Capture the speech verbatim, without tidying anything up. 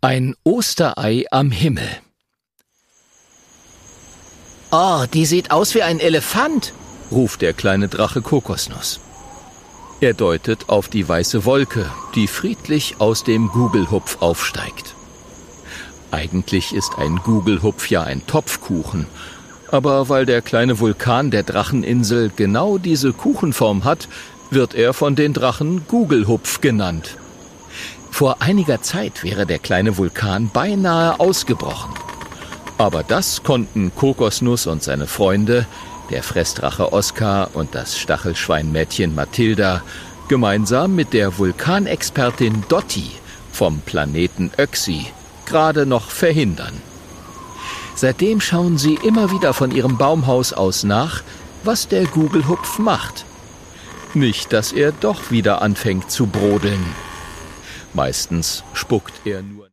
Ein Osterei am Himmel. »Oh, die sieht aus wie ein Elefant«, ruft der kleine Drache Kokosnuss. Er deutet auf die weiße Wolke, die friedlich aus dem Gugelhupf aufsteigt. Eigentlich ist ein Gugelhupf ja ein Topfkuchen, aber weil der kleine Vulkan der Dracheninsel genau diese Kuchenform hat, wird er von den Drachen Gugelhupf genannt. Vor einiger Zeit wäre der kleine Vulkan beinahe ausgebrochen. Aber das konnten Kokosnuss und seine Freunde, der Fressdrache Oskar und das Stachelschweinmädchen Mathilda, gemeinsam mit der Vulkanexpertin Dotti vom Planeten Öxi gerade noch verhindern. Seitdem schauen sie immer wieder von ihrem Baumhaus aus nach, was der Gugelhupf macht. Nicht, dass er doch wieder anfängt zu brodeln. Meistens spuckt er nur